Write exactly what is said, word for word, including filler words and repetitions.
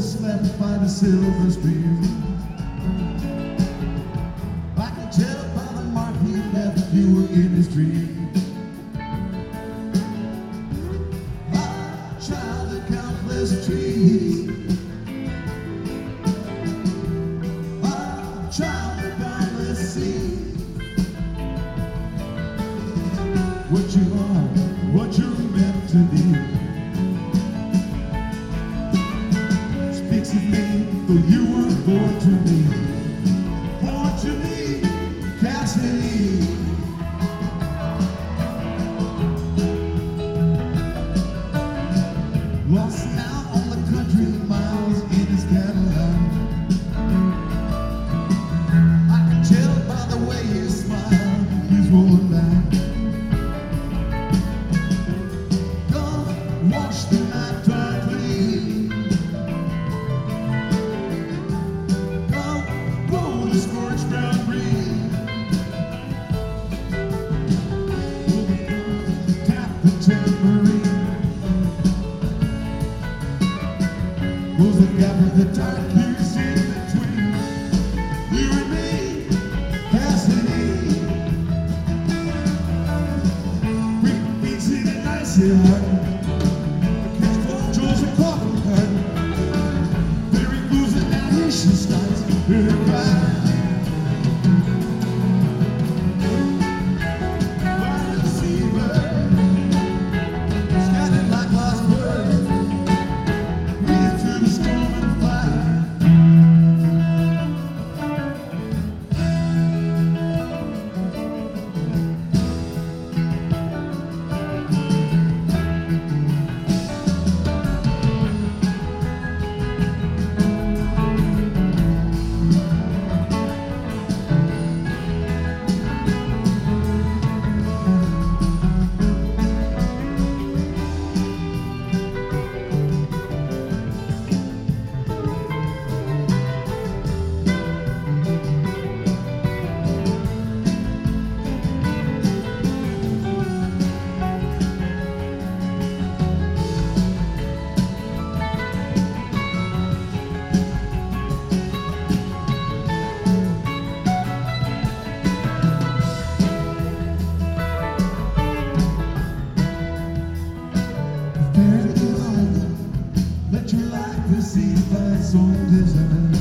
slept by the silver stream. I can tell by the mark he left you in his dream. I tried the countless trees. I tried the boundless sea. What you are, what you're meant to be. Speaks of me, though you were born to me. Born to me, Cassidy. Lost now on the country miles in his Cadillac. I can tell by the way you smile, he's rolling back. Come, wash the night dry clean. Come, blow the scorched ground green. Tap the tambourine. Close the gap with the dark years in between. You and me, Cassidy. Bring beats in an icy heart. Catch four jewels and coffee cart. Very blues and now here she starts her cry. Why deceive her? Scattered like lost birds. Through the storm and fire. Let your life receive thy own design.